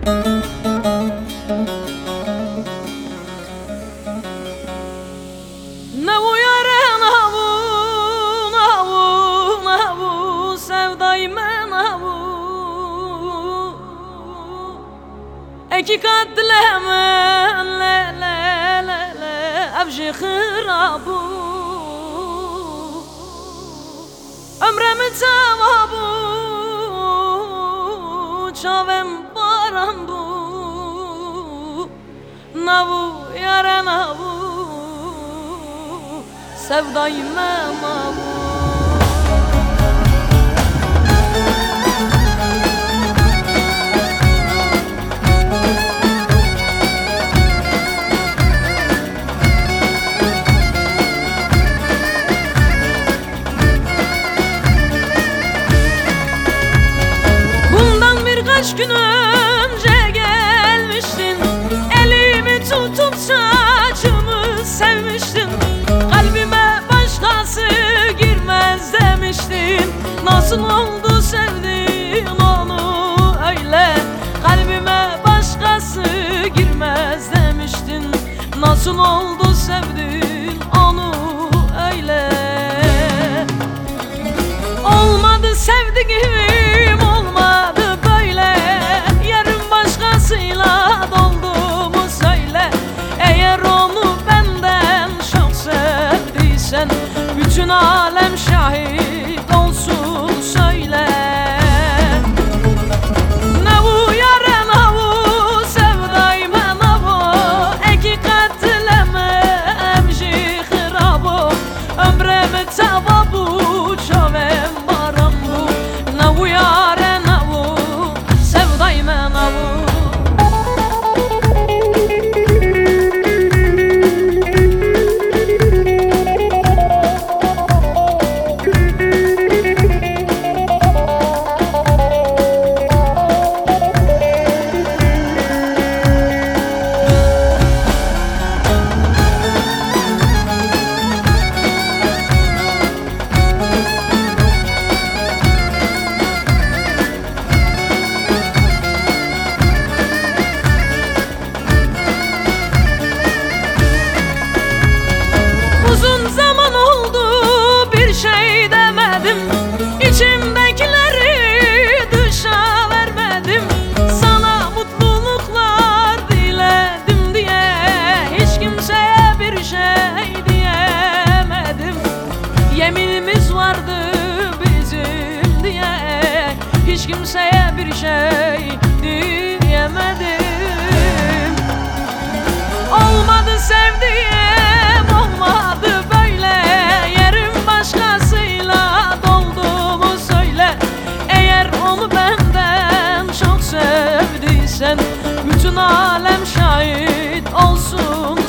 Ne bu yare navu, navu, navu, sevdayme navu. Eki katlemen le le le le evji khirabu. Ömremi tavabu, çavem barandu. Navu yare navu, sevdayme navu. Birkaç gün önce gelmiştin, elimi tutup saçımı sevmiştin. Kalbime başkası girmez demiştin. Nasıl oldu sevdin onu öyle? Kalbime başkası girmez demiştin. Nasıl oldu sevdin onu öyle? Olmadı sevdiğim, olmadı. Bütün alem şahit olsun söyle. Navu yare navu, sevdayme navu. Eki katleme emji khirabu. Ömremi tavabu, çavem barambu. Navu yare navu, sevdayme navu. Uzun zaman oldu bir şey demedim, İçimdekileri dışa vermedim. Sana mutluluklar diledim diye hiç kimseye bir şey diyemedim. Yeminimiz vardı bizim diye hiç kimseye bir şey diyemedim. Olmadı sevdiğim, olmadı böyle. Yerim başkasıyla doldu mu söyle. Eğer onu benden çok sevdiysen bütün alem şahit olsun